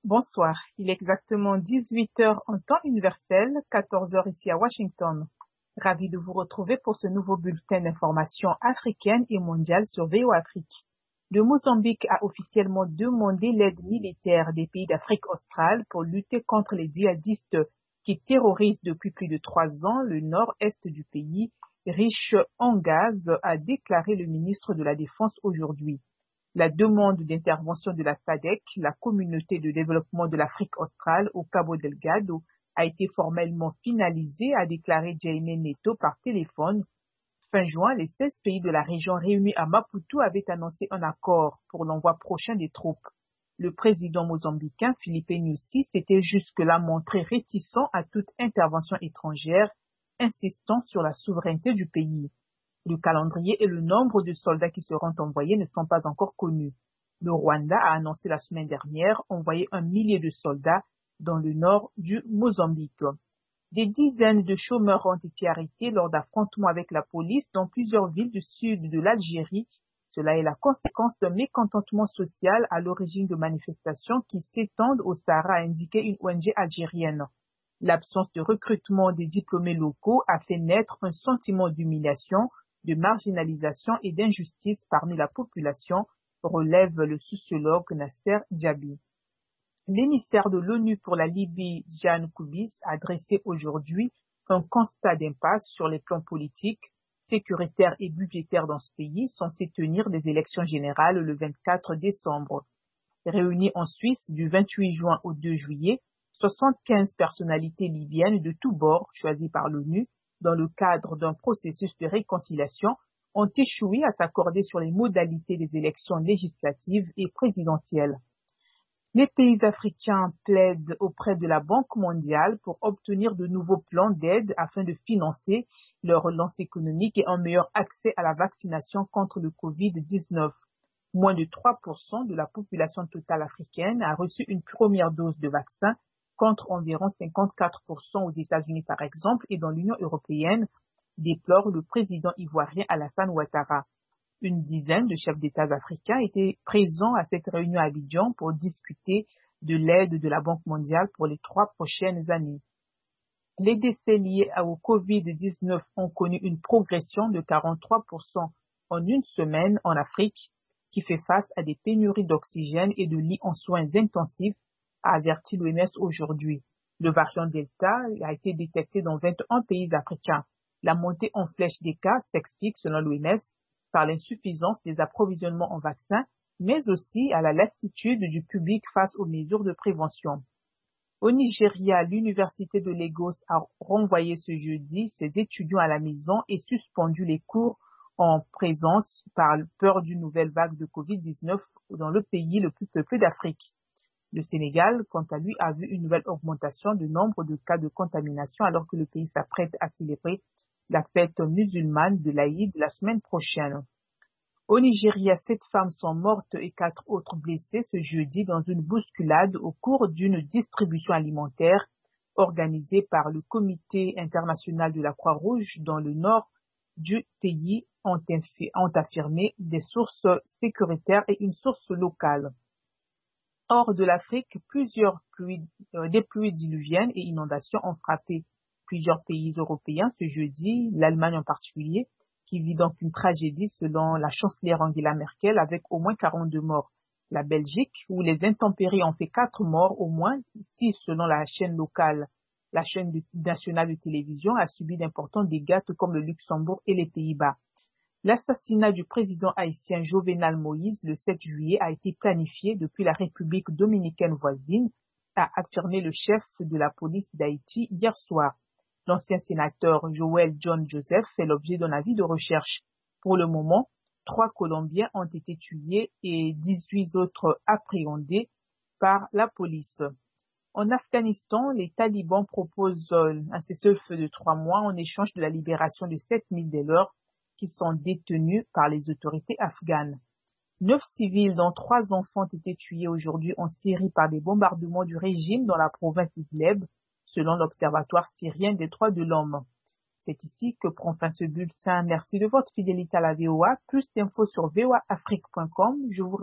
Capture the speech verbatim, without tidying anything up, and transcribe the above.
Bonsoir, il est exactement dix-huit heures en temps universel, quatorze heures ici à Washington. Ravi de vous retrouver pour ce nouveau bulletin d'information africaine et mondiale sur V O Afrique. Le Mozambique a officiellement demandé l'aide militaire des pays d'Afrique australe pour lutter contre les djihadistes qui terrorisent depuis plus de trois ans le nord-est du pays, riche en gaz, a déclaré le ministre de la Défense aujourd'hui. La demande d'intervention de la S A D C, la communauté de développement de l'Afrique australe au Cabo Delgado, a été formellement finalisée, a déclaré Jaime Neto par téléphone. Fin juin, les seize pays de la région réunis à Maputo avaient annoncé un accord pour l'envoi prochain des troupes. Le président mozambicain Filipe Nyusi s'était jusque-là montré réticent à toute intervention étrangère, insistant sur la souveraineté du pays. Le calendrier et le nombre de soldats qui seront envoyés ne sont pas encore connus. Le Rwanda a annoncé la semaine dernière envoyer un millier de soldats dans le nord du Mozambique. Des dizaines de chômeurs ont été arrêtés lors d'affrontements avec la police dans plusieurs villes du sud de l'Algérie. Cela est la conséquence d'un mécontentement social à l'origine de manifestations qui s'étendent au Sahara, a indiqué une O N G algérienne. L'absence de recrutement des diplômés locaux a fait naître un sentiment d'humiliation, de marginalisation et d'injustice parmi la population, relève le sociologue Nasser Diaby. L'émissaire de l'ONU pour la Libye, Jan Kubis, a dressé aujourd'hui un constat d'impasse sur les plans politiques, sécuritaires et budgétaires dans ce pays, censé tenir des élections générales le vingt-quatre décembre. Réunis en Suisse du vingt-huit juin au deux juillet, soixante-quinze personnalités libyennes de tous bords, choisies par l'ONU, dans le cadre d'un processus de réconciliation, ont échoué à s'accorder sur les modalités des élections législatives et présidentielles. Les pays africains plaident auprès de la Banque mondiale pour obtenir de nouveaux plans d'aide afin de financer leur relance économique et un meilleur accès à la vaccination contre le covid dix-neuf. Moins de trois pour cent de la population totale africaine a reçu une première dose de vaccin, contre environ cinquante-quatre pour cent aux États-Unis par exemple et dans l'Union européenne, déplore le président ivoirien Alassane Ouattara. Une dizaine de chefs d'État africains étaient présents à cette réunion à Abidjan pour discuter de l'aide de la Banque mondiale pour les trois prochaines années. Les décès liés au covid dix-neuf ont connu une progression de quarante-trois pour cent en une semaine en Afrique, qui fait face à des pénuries d'oxygène et de lits en soins intensifs, a averti l'O M S aujourd'hui. Le variant Delta a été détecté dans vingt et un pays africains. La montée en flèche des cas s'explique, selon l'O M S, par l'insuffisance des approvisionnements en vaccins, mais aussi à la lassitude du public face aux mesures de prévention. Au Nigeria, l'université de Lagos a renvoyé ce jeudi ses étudiants à la maison et suspendu les cours en présence par peur d'une nouvelle vague de covid dix-neuf dans le pays le plus peuplé d'Afrique. Le Sénégal, quant à lui, a vu une nouvelle augmentation du nombre de cas de contamination alors que le pays s'apprête à célébrer la fête musulmane de l'Aïd la semaine prochaine. Au Nigeria, sept femmes sont mortes et quatre autres blessées ce jeudi dans une bousculade au cours d'une distribution alimentaire organisée par le Comité international de la Croix-Rouge dans le nord du pays, ont, ont affirmé des sources sécuritaires et une source locale. Hors de l'Afrique, plusieurs pluies, euh, des pluies diluviennes et inondations ont frappé plusieurs pays européens ce jeudi, l'Allemagne en particulier, qui vit donc une tragédie selon la chancelière Angela Merkel avec au moins quarante-deux morts. La Belgique, où les intempéries ont fait quatre morts au moins, six selon la chaîne locale. La chaîne de, nationale de télévision a subi d'importants dégâts, tout comme le Luxembourg et les Pays-Bas. L'assassinat du président haïtien Jovenel Moïse le sept juillet a été planifié depuis la République dominicaine voisine, a affirmé le chef de la police d'Haïti hier soir. L'ancien sénateur Joël John Joseph fait l'objet d'un avis de recherche. Pour le moment, trois Colombiens ont été tués et dix-huit autres appréhendés par la police. En Afghanistan, les talibans proposent un cessez-le-feu de trois mois en échange de la libération de sept mille des leurs qui sont détenus par les autorités afghanes. Neuf civils, dont trois enfants, ont été tués aujourd'hui en Syrie par des bombardements du régime dans la province d'Idlib, selon l'Observatoire syrien des droits de l'homme. C'est ici que prend fin ce bulletin. Merci de votre fidélité à la V O A. Plus d'infos sur v o a afrique point com. Je vous